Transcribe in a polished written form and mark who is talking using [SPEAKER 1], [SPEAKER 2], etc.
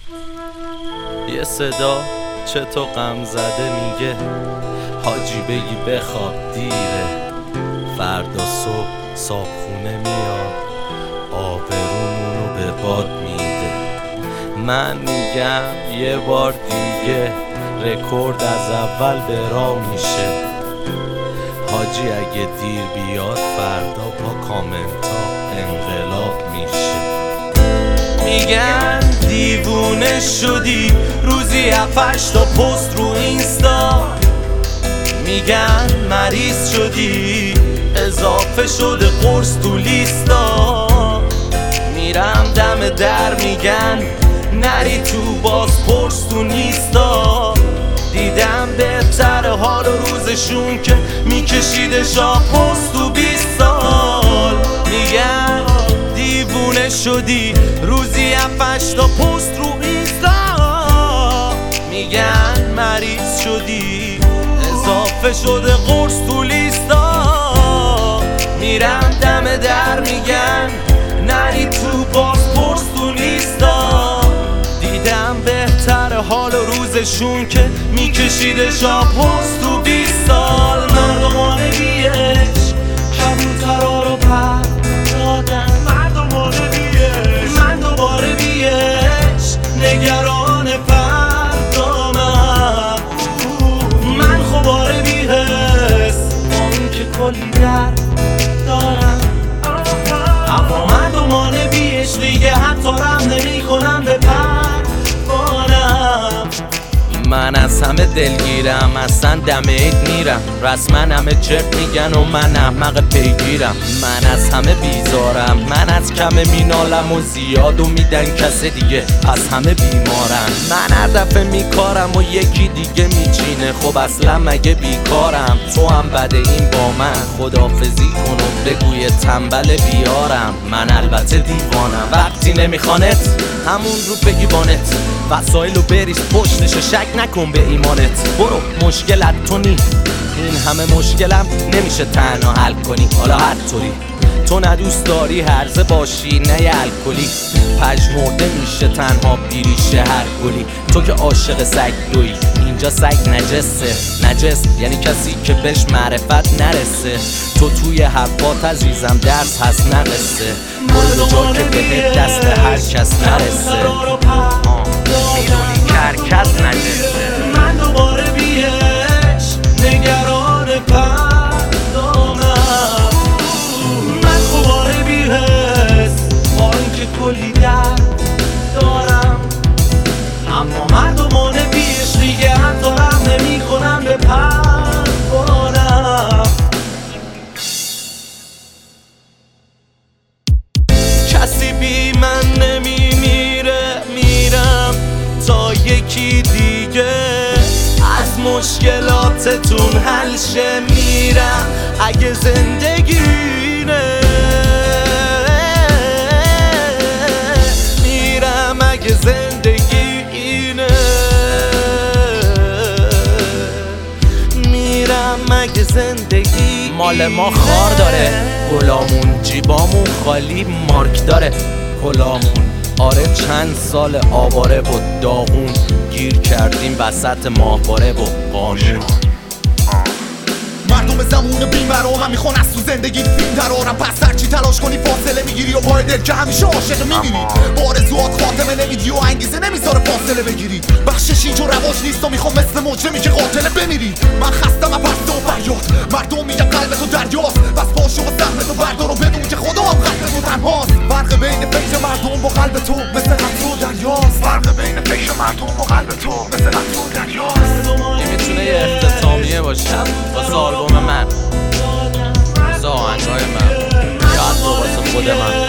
[SPEAKER 1] یه صدا چه تو غم زده میگه حاجی بگی بخواب دیره، فردا صبح صابخونه میاد آبرومونو به باد میده. من میگم یه بار دیگه رکورد از اول به راه میشه. حاجی اگه دیر بیاد فردا با کامنتا انقلاب میشه. میگن دیوونه شدی روزی 7-8 تا پست رو اینستا، میگن مریض شدی اضافه شده قرص تو لیستا. میرم دم در میگن نری تو باز پرس تو نیستا. دیدم بهتر حال و روزشون که میکشیده شاه پست تو 20 سال. میگن دیوونه شدی روزی 7-8 تا پست رو اینستا، میگن مریض شدی اضافه شده قرص تو لیستا. میرم دم در میگن نری تو باز پرس تو نیستا. دیدم بهتر حال و روزشون که میکشیده شاپوست تو 20 سال. مردمان بیش کبوترها رو پر دادن، مردمان بیش من دوباره بیش نگران فردامم. من خوباره بیهست با این که کلی درد دارم، اما مردمان بیش دیگه حتی رم نمی کنم به پروانم. من از همه دلگیرم، اصلا دم عید میرم، رسما همه چرت میگن و من احمق پیگیرم. من از همه بیزارم، من از کم مینالم و زیادو میدن کس دیگه، پس همه بیمارم. من هر دفعه میکارم و یکی دیگه میچینه، خب اصلا مگه بیکارم؟ تو هم بده این با من خداحافظی کن و بگوی تنبل بیارم. من البته دیوانم وقتی نمیخوانت همون رو بگی بانت، وسایلو بریز پشتش، شک نکن به ایمانت. برو مشکلت تو نی، این همه مشکلم نمیشه تنها حل کنی. حالا هر طوری تو ندوست داری هرزه باشی نه یه الکلی، پژمرده میشه تنها بیریشه هر گلی. تو که عاشق سگ دوی، اینجا سگ نجسه. نجس یعنی کسی که بهش معرفت نرسه. تو توی حرفات عزیزم درس هست نقصه، کل جا که بهت دست هر کس نرسه. میدونی که هر کس نجسه. من دوباره بیش نگران فردامم. من خوباره بیهست با اینکه کلی درد دارم، اما مردمان بیش دیگه حتی رم نمی کنم به پروانم. کسی بی من نمیمیره، میرم تا یکی دیگه از مشکلاتتون حل شه. میرم اگه زندگینه، میرم اگه زندگینه، میرم اگه زندگی. مال ما خار داره گلامون، جیبامون خالی مارک داره کلامون. آره چند سال آواره و داغون، گیر کردیم وسط ماهواره و قانون.
[SPEAKER 2] مردم زمون بیمرا هم میخوان از تو زندگی فیلم درارم، پس هرچی تلاش کنی فاصله میگیری و پای دل که همیشه عاشق میمیری. آرزوات خاتمه نمیدی و انگیزه نمیذاره فاصله بگیری. بخشش اینجا رواج نیست و میخوام مثل مجرمی که قاتله بمیری. من خستم از پرده و فریاد، مردم میگن قلب تو دریاست، بس پاشو و سهم تو بردار و بدون که خدا هم قلب تو تنهاست. فرق بین فکر مردم با قلب تو مثل قطر و دریاست. فرق بین فکر مردم با قلب تو مثل قطر و دریاست.
[SPEAKER 1] این میتونه یه اختتامیه باشه واسه آلبوم من، واسه آهنگای من، یا حتی واسه خود من.